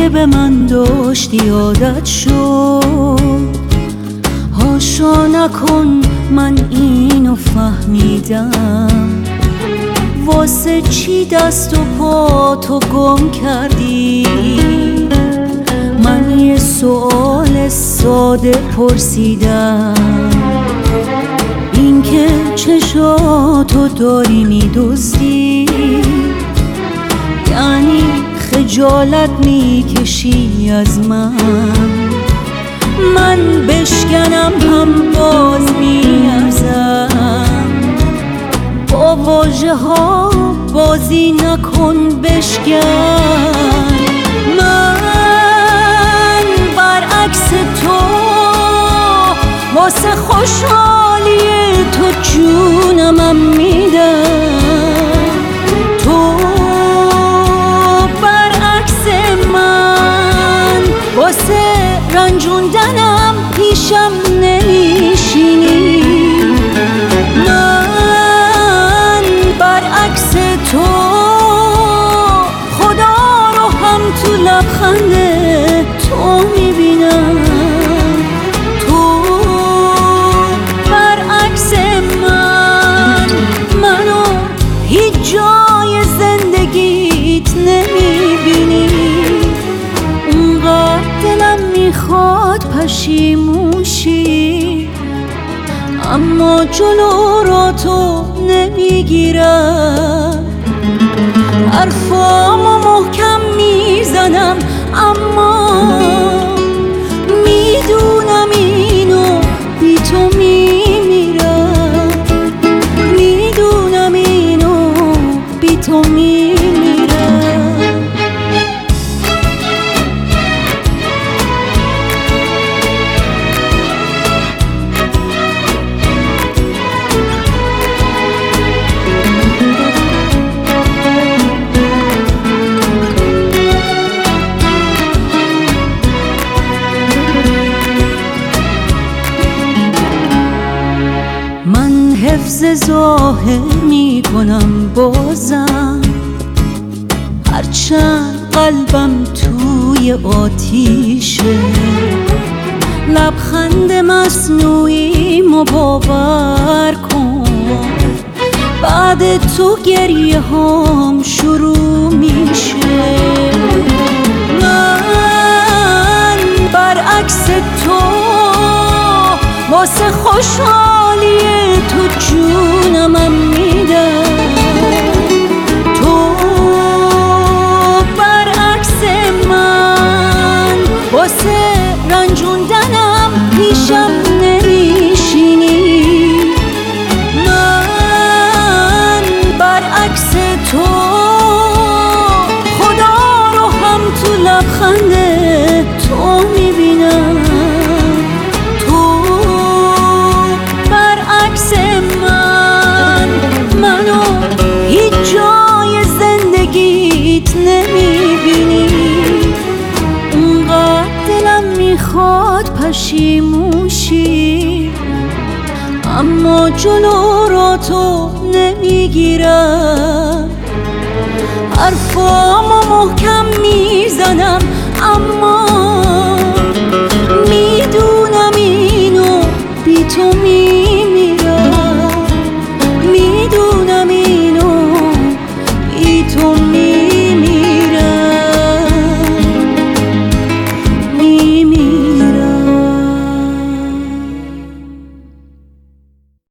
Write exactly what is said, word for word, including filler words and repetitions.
که به من داشتی عادت شد. هاشا نکن من اینو فهمیدم، واسه چی دست و پا تو گم کردی؟ من یه سوال ساده پرسیدم، این که چشاتو داری میدزدی، یعنی خجالت میکشی از من؟ من بشکنم هم باز میارزم، با واژه ها بازی نکن بشکن. من برعکس تو واسه خوشحالی تو جونمم میدم، تو برعکس من واسه رنجوندنم پیشم نمیشینی. من برعکس تو خدا رو هم تو لبخند تو میبینم، تو برعکس من منو هیچ جای زندگیت نمیبینی. اونقدر دلم میخواد پشیموشی، اما جلو را تو نمیگیرم. حرفامو محکم میزنم اما میدونم اینو بی تو میمیرم، میدونم اینو بی تو میمیرم. حفظ ظاهر می کنم بازم، هرچند قلبم توی آتیشه. لبخند مصنوعی مو باور کن، بعد تو گریه هام شروع میشه. من برعکس تو واسه خوشحالی تو جونمم میدم، تو برعکس من واسه رنجوندنم پیشم نمیشینی. من برعکس تو خدا رو هم تو لبخند تو میبینم، منو هیچ جای زندگیت نمیبینی. اونقدر دلم میخواد پشیموشی، اما جلو را تو نمیگیرم. حرفامو محکم